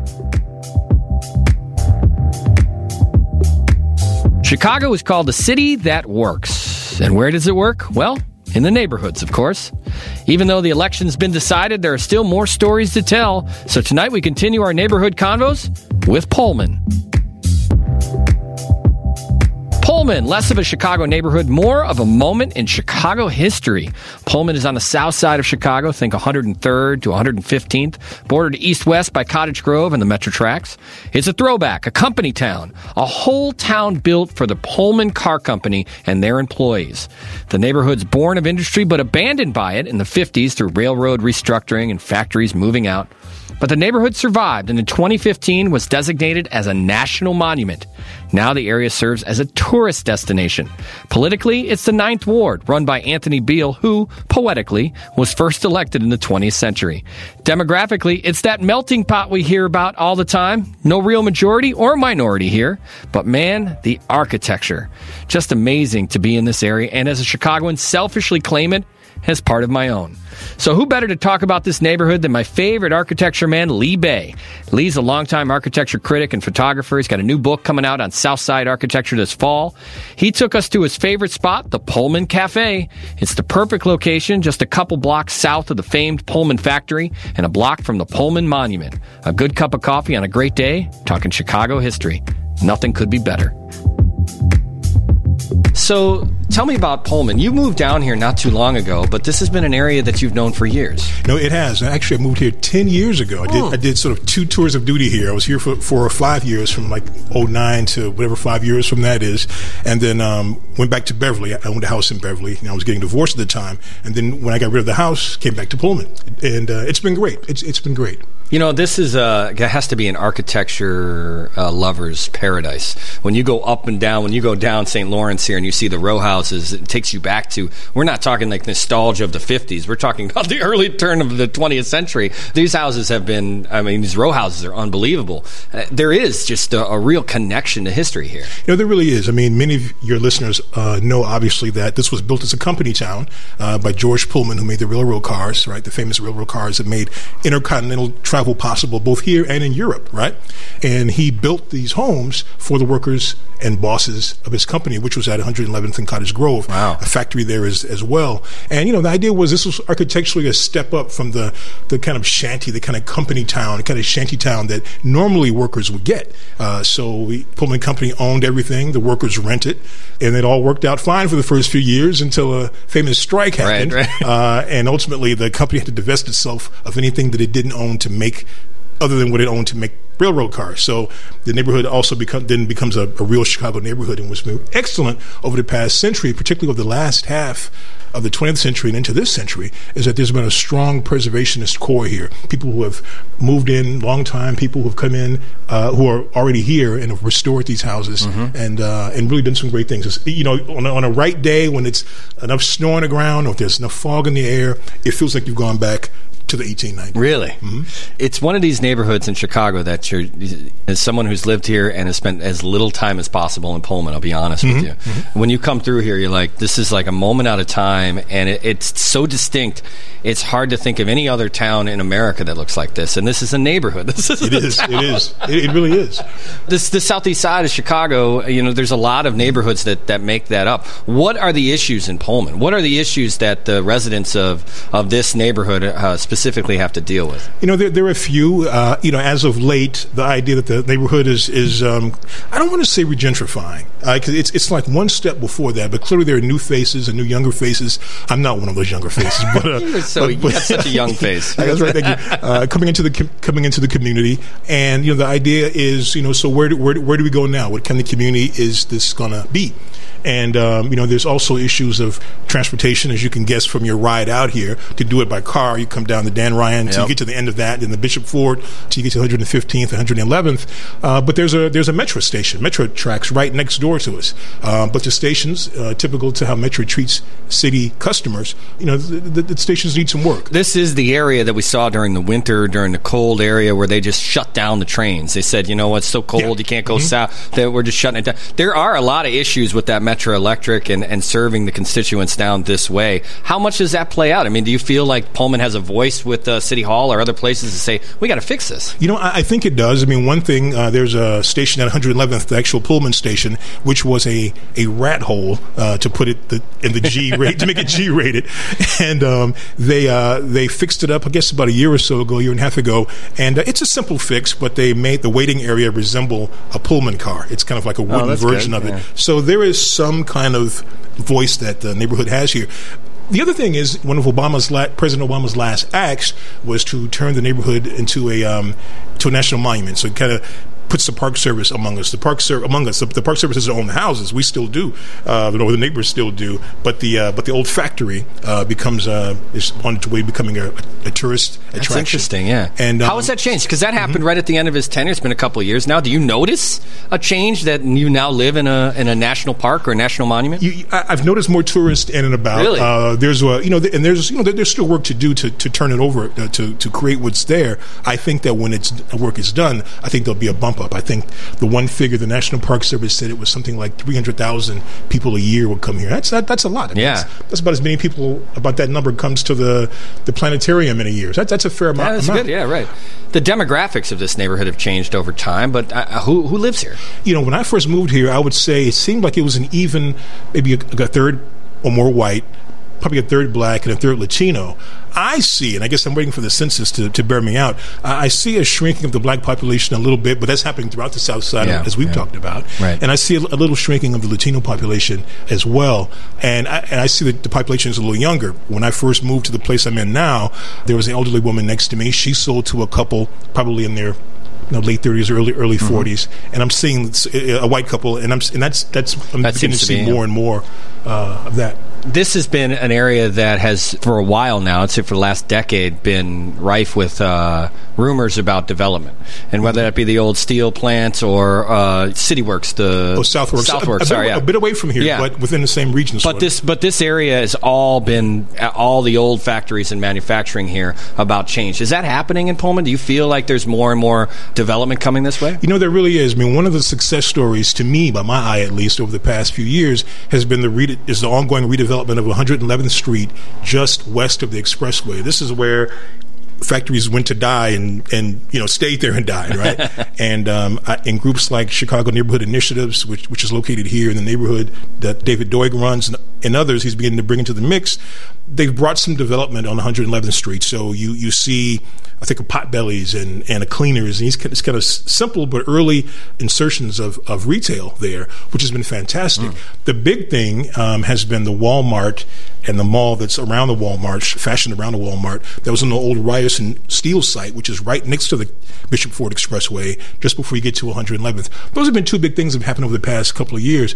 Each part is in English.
Chicago is called the city that works. And where does it work? Well, in the neighborhoods, of course. Even though the election's been decided, there are still more stories to tell. So tonight we continue our neighborhood convos with Pullman. Pullman, less of a Chicago neighborhood, more of a moment in Chicago history. Pullman is on the south side of Chicago, think 103rd to 115th, bordered east-west by Cottage Grove and the Metro Tracks. It's a throwback, a company town, a whole town built for the Pullman Car Company and their employees. The neighborhood's born of industry but abandoned by it in the 50s through railroad restructuring and factories moving out. But the neighborhood survived and in 2015 was designated as a national monument. Now the area serves as a tourist destination. Politically, it's the 9th Ward, run by Anthony Beale, who, poetically, was first elected in the 20th century. Demographically, it's that melting pot we hear about all the time. No real majority or minority here. But man, the architecture. Just amazing to be in this area, and as a Chicagoan, selfishly claim it as part of my own. So who better to talk about this neighborhood than my favorite architecture man, Lee Bay. Lee's a longtime architecture critic and photographer. He's got a new book coming out on Southside architecture this fall. He took us to his favorite spot, the Pullman Cafe. It's the perfect location, just a couple blocks south of the famed Pullman factory and a block from the Pullman Monument. A good cup of coffee on a great day, talking Chicago history. Nothing could be better. So, tell me about Pullman. You moved down here not too long ago, but this has been an area that you've known for years. No, it has. Actually, I moved here 10 years ago. I did sort of 2 tours of duty here. I was here for 4 or 5 years, from like 2009 to whatever 5 years from that is. And then went back to Beverly. I owned a house in Beverly, and I was getting divorced at the time. And then when I got rid of the house, came back to Pullman. And it's been great. It's been great. You know, this is it has to be an architecture lover's paradise. When you go up and down, when you go down St. Lawrence here and you see the row houses, it takes you back to, we're not talking like nostalgia of the 50s. We're talking about the early turn of the 20th century. These houses have been, these row houses are unbelievable. There is just a real connection to history here. You know, there really is. I mean, many of your listeners know, obviously, that this was built as a company town by George Pullman, who made the railroad cars, right? The famous railroad cars that made intercontinental travel possible both here and in Europe, right? And he built these homes for the workers and bosses of his company, which was at 111th and Cottage Grove. Wow. A factory there as well. And, you know, the idea was this was architecturally a step up from the kind of shanty, the kind of company town, the kind of shanty town that normally workers would get. So Pullman Company owned everything. The workers rented. And it all worked out fine for the first few years until a famous strike happened. Right. And ultimately, the company had to divest itself of anything that it didn't own to make, other than what it owned to make railroad cars. So the neighborhood also becomes a real Chicago neighborhood, and what's been excellent over the past century, particularly over the last half of the 20th century and into this century, is that there's been a strong preservationist core here. People who have moved in long time, people who have come in, who are already here and have restored these houses, and really done some great things. It's, you know, on a right day when it's enough snow on the ground or if there's enough fog in the air, it feels like you've gone back to the 1890s. Really? Mm-hmm. It's one of these neighborhoods in Chicago that you're, as someone who's lived here and has spent as little time as possible in Pullman, I'll be honest with you. Mm-hmm. When you come through here, you're like, this is like a moment out of time, and it's so distinct. It's hard to think of any other town in America that looks like this, and this is a neighborhood. This is It really is. The southeast side of Chicago, you know, there's a lot of neighborhoods that make that up. What are the issues in Pullman? What are the issues that the residents of this neighborhood specifically have to deal with? You know, there are a few. You know, as of late, the idea that the neighborhood is I don't want to say regentrifying, because it's like one step before that. But clearly, there are new faces and new younger faces. I'm not one of those younger faces, but you got such a young face. That's right. Thank you. Coming into the community, and you know, the idea is, you know, so where do we go now? What kind of community is this going to be? And you know, there's also issues of transportation, as you can guess from your ride out here. To do it by car, you come down the Dan Ryan till you get to the end of that, in the Bishop Ford till you get to 115th, 111th. But there's a Metro station, Metro tracks right next door to us. But the stations, typical to how Metro treats city customers, you know, the stations need some work. This is the area that we saw during the winter, during the cold area, where they just shut down the trains. They said, you know what, it's so cold, you can't go south. We're just shutting it down. There are a lot of issues with that Metro Electric and serving the constituents down this way. How much does that play out? I mean, do you feel like Pullman has a voice with City Hall or other places to say, we got to fix this? I think it does. I mean, one thing, there's a station at 111th, the actual Pullman station, which was a rat hole, to put it in the G rate, to make it G-rated. And they fixed it up, I guess, about a year and a half ago. And it's a simple fix, but they made the waiting area resemble a Pullman car. It's kind of like a wooden version of it. So there is some kind of voice that the neighborhood has here. The other thing is, one of President Obama's last acts was to turn the neighborhood into a national monument. So it kind of puts the Park Service among us. The Park Service doesn't own the houses. We still do. The neighbors still do. But the old factory is on its way becoming a tourist attraction. That's interesting, yeah. And how has that changed? Because that happened right at the end of his tenure. It's been a couple of years now. Do you notice a change that you now live in a national park or a national monument? I've noticed more tourists in and about. Really? There's still work to do to turn it over to create what's there. I think that when work is done, I think there'll be a bump up. I think the one figure the National Park Service said it was something like 300,000 people a year would come here. That's a lot. I mean, that's about as many people, about that number comes to the planetarium in a year. That's a fair amount. That's good. Yeah, right. The demographics of this neighborhood have changed over time, but who lives here? When I first moved here, I would say it seemed like it was an even, maybe a third or more white, probably a third black and a third Latino. I see, and I guess I'm waiting for the census to bear me out, I see a shrinking of the black population a little bit, but that's happening throughout the South Side, as we've talked about. Right. And I see a little shrinking of the Latino population as well. And I see that the population is a little younger. When I first moved to the place I'm in now, there was an elderly woman next to me. She sold to a couple probably in their late 30s, early 40s, and I'm seeing a white couple, and I'm beginning to see more and more of that. This has been an area that has, for a while now, I'd say for the last decade, been rife with rumors about development, and whether that be the old steel plants or CityWorks, Southworks, a bit away from here, but within the same region. But this area has all been all the old factories and manufacturing here about change. Is that happening in Pullman? Do you feel like there's more and more development coming this way? There really is. I mean, one of the success stories, to me, by my eye at least, over the past few years, has been the ongoing redevelopment of 111th Street, just west of the expressway. This is where factories went to die and stayed there and died, right? And in groups like Chicago Neighborhood Initiatives, which is located here in the neighborhood that David Doig runs, and others he's beginning to bring into the mix, they've brought some development on 111th Street. So you see, I think, a Potbelly's and a Cleaners, and it's kind of simple but early insertions of retail there, which has been fantastic. The big thing has been the Walmart and the mall that's around the Walmart, fashioned around the Walmart, that was in the old Ryerson Steel site, which is right next to the Bishop Ford Expressway, just before you get to 111th. Those have been two big things that have happened over the past couple of years.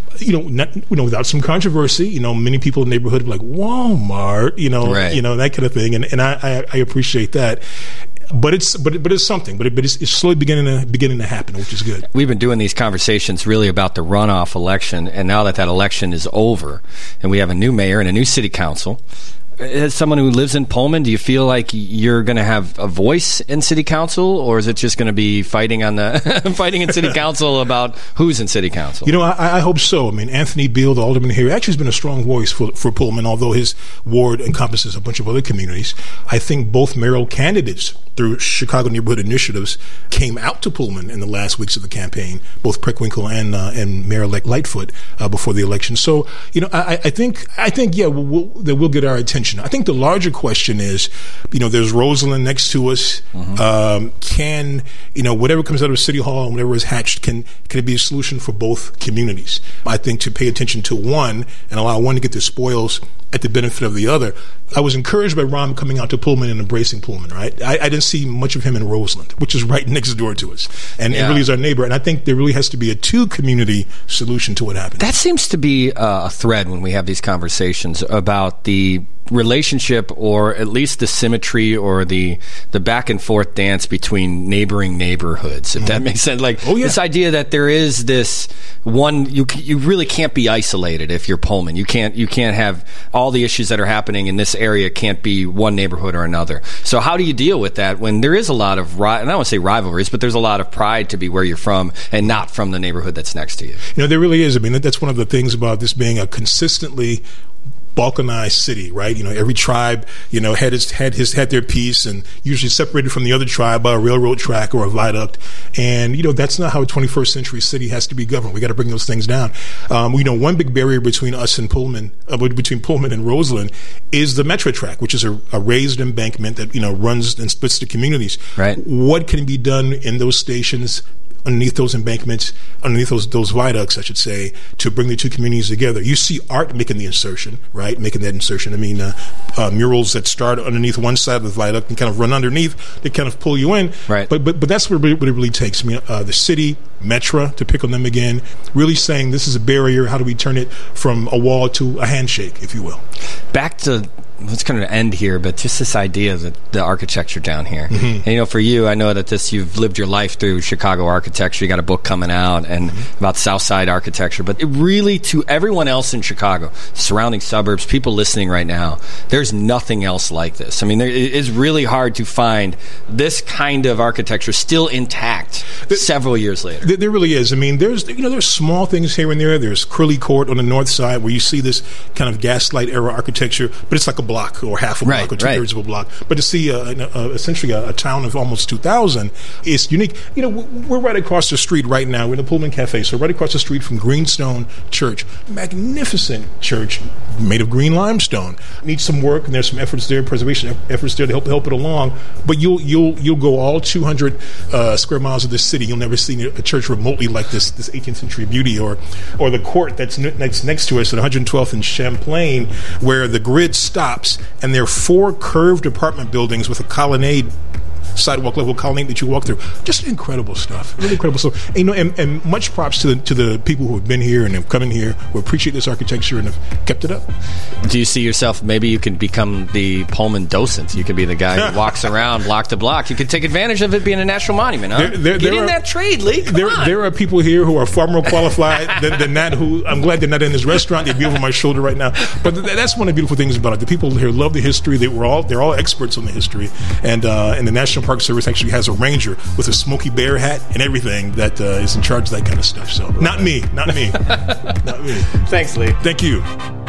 Without some controversy, many people in the neighborhood are like, Walmart, right. That kind of thing, and I appreciate that. But it's something. But it's slowly beginning to happen, which is good. We've been doing these conversations really about the runoff election, and now that election is over, and we have a new mayor and a new city council. As someone who lives in Pullman, do you feel like you're going to have a voice in city council, or is it just going to be fighting in city council about who's in city council? I hope so. I mean, Anthony Beal, the alderman here, actually has been a strong voice for Pullman, although his ward encompasses a bunch of other communities. I think both mayoral candidates through Chicago Neighborhood Initiatives came out to Pullman in the last weeks of the campaign, both Preckwinkle and Mayor-elect Lightfoot before the election. So, I think we'll get our attention. I think the larger question is, there's Roseland next to us. Can whatever comes out of City Hall and whatever is hatched, can it be a solution for both communities? I think to pay attention to one and allow one to get the spoils at the benefit of the other. I was encouraged by Ron coming out to Pullman and embracing Pullman, right? I didn't see much of him in Roseland, which is right next door to us. And it really is our neighbor. And I think there really has to be a two-community solution to what happened. That seems to be a thread when we have these conversations about the relationship, or at least the symmetry or the back and forth dance between neighboring neighborhoods, if that makes sense. This idea that there is this one, you really can't be isolated if you're Pullman. You can't have all the issues that are happening in this this area can't be one neighborhood or another. So how do you deal with that when there is a lot of, and I don't want to say rivalries, but there's a lot of pride to be where you're from and not from the neighborhood that's next to you? There really is. I mean, that's one of the things about this being a consistently balkanized city, right? Every tribe, had their piece, and usually separated from the other tribe by a railroad track or a viaduct. And that's not how a 21st century city has to be governed. We got to bring those things down. One big barrier between us and Pullman, between Pullman and Roseland, is the Metro track, which is a raised embankment that runs and splits the communities. Right. What can be done in those stations, underneath those embankments, underneath those viaducts, I should say, to bring the two communities together? You see art making the insertion, right? Making that insertion. I mean, murals that start underneath one side of the viaduct and kind of run underneath, they kind of pull you in. Right. But that's what it really takes. I mean, the city, Metro, to pick on them again, really saying this is a barrier. How do we turn it from a wall to a handshake, if you will? Back to, let's kind of end here, but just this idea that the architecture down here. Mm-hmm. And, for you, I know that you've lived your life through Chicago architecture. You got a book coming out and about South Side architecture. But it really, to everyone else in Chicago, surrounding suburbs, people listening right now, there's nothing else like this. I mean, it is really hard to find this kind of architecture still intact several years later. There really is. I mean, there's small things here and there. There's Curly Court on the north side where you see this kind of gaslight era architecture, but it's like a block or half a block or two-thirds of a block. But to see essentially a town of almost 2,000 is unique. We're right across the street right now. We're in the Pullman Cafe, so right across the street from Greenstone Church. Magnificent church made of green limestone. Needs some work, and there's some efforts there, preservation efforts there to help it along. But you'll go all 200 square miles of this city. You'll never see a church remotely like this 18th century beauty, or the court that's next to us at 112th and Champlain, where the grid stops, and there are 4 curved apartment buildings with a colonnade, sidewalk level colonnade that you walk through. Just incredible stuff. Really incredible stuff. And much props to the people who have been here and have come in here, who appreciate this architecture and have kept it up. Do you see yourself, maybe you can become the Pullman docent? You could be the guy who walks around block to block. You could take advantage of it being a national monument, huh? Get in that trade, Lee. There are people here who are far more qualified than that, who I'm glad they're not in this restaurant. They'd be over my shoulder right now. But that's one of the beautiful things about it. The people here love the history. They're all experts on the history. And the National Park Service actually has a ranger with a Smokey Bear hat and everything that is in charge of that kind of stuff. So not me. Not me. Thanks, Lee. Thank you.